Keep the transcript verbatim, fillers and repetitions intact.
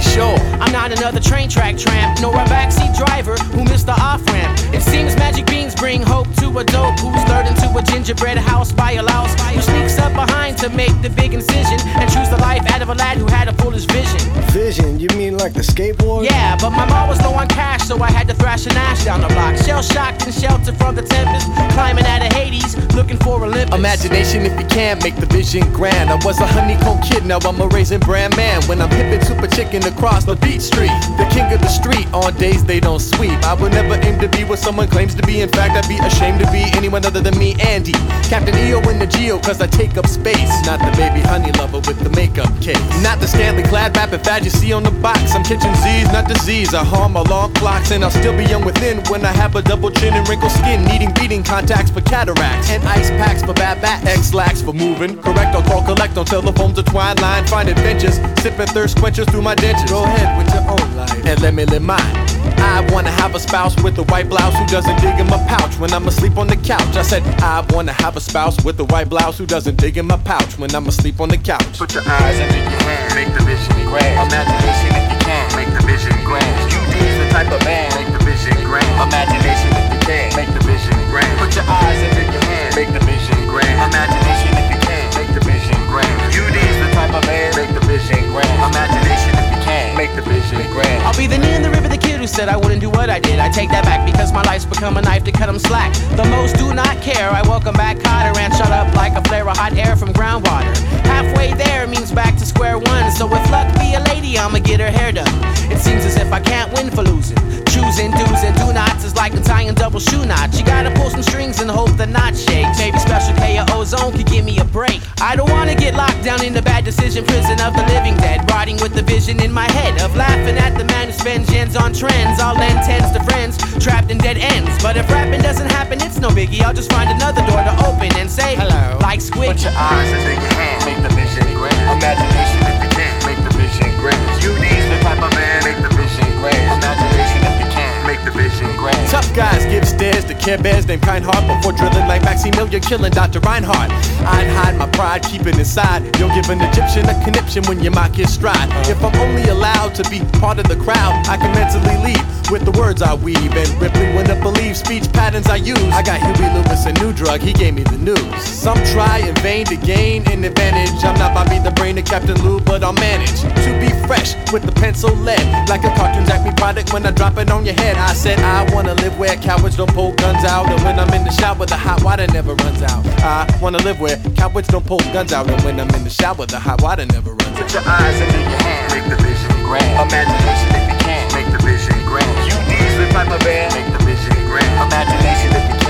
sure. I'm not another train track tramp, nor a backseat driver who missed the off-ramp. It seems magic beans bring hope to a dope who's lured into a gingerbread house by a louse, who sneaks up behind to make the big incision and choose the life out of a lad who had a foolish vision. Vision? You mean like the skateboard? Yeah, but my mom was low on cash, so I had to thrash an ash down the block. Shell-shocked and sheltered from the tempest, climbing out of Hades, looking for Olympus. Imagination if you can, make the vision grand. I was a honeycomb kid, now I'm a raisin brand man. When I'm hippin' super chicken across the beat street, the king of the street on days they don't sweep. I would never aim to be what someone claims to be. In fact, I'd be ashamed to be anyone other than me, Andy. Captain E O in the Geo, cause I take up space. Not the baby honey lover with the makeup case. Not the scantily clad rapping fad you see on the box. I'm catching Z's, not disease. I harm alarm clocks, and I'll still be young within when I have a double chin and wrinkled skin, needing beating contacts for cataracts, and ice packs for bad bat, X-lax for moving. Correct, I'll call collect on telephones or twine line. Find adventures, sipping thirst quenchers through my dentures. Go ahead with your own life and let me live mine. I wanna have a spouse with a white blouse who doesn't dig in my pouch when I'm asleep on the couch. I said I wanna have a spouse with a white blouse who doesn't dig in my pouch when I'm asleep on the couch. Put your eyes under your hand, make the vision grand. Imagination if you can, make the vision grand. U D's the type of man, make the vision grand. Imagination if you can, make the vision grand. Put your eyes under your hand, make the vision grand. Imagination if you can, make the vision grand. U D's the type of man, make the vision grand. Imagination if you can, make the vision grand. I'll be the knee in the river, the kid who said I wouldn't do what I did. I take that back because my life's become a knife to cut 'em slack. The most do not care. I welcome back Cotter and shut up like a flare of hot air from groundwater. Halfway there means back to square one. So if luck be a lady, I'ma get her hair done. It seems as if I can't win for losing. Choosing do's and do nots is like untying double shoe knots. You gotta pull some strings and hope the knot shakes. Maybe Special K or Ozone could give me a break. I don't wanna get locked down in the bad decision prison of the living dead, rotting with the vision in my head of laughing at the man who spends gens on trends. I'll lend tens to friends trapped in dead ends. But if rapping doesn't happen, it's no biggie. I'll just find another door to open and say hello, like Squid. Put your eyes under your hand, make the vision grand. Imagination if you can, make the vision grand. U D's the type of man, make the vision grand. Imagination if you can, make the vision grand. Tough guys give stares to Care Bears named Kindheart before drilling like Maximilian killing Doctor Reinhardt. I'd hide my pride, keep it inside. You'll give an Egyptian a conniption when you mock his stride. If I'm only allowed to be part of the crowd, I can mentally leave with the words I weave. And Ripley wouldn't believe speech patterns I use. I got Huey Lewis a new drug, he gave me the news. Some try in vain to gain an advantage. I'm not Bobby the Brain or Captain Lou, but I'll manage to be fresh with the pencil lead, like a cartoon Jack Me product when I drop it on your head. I said I wanna live where cowards don't pull guns out, and when I'm in the shower the hot water never runs out. I wanna live where cowards don't pull guns out, and when I'm in the shower the hot water never runs out. Put your eyes under your hand, make the vision grand. Imagination if you can, make the vision grand. U D's the type of man, make the vision grand. Imagination if you can.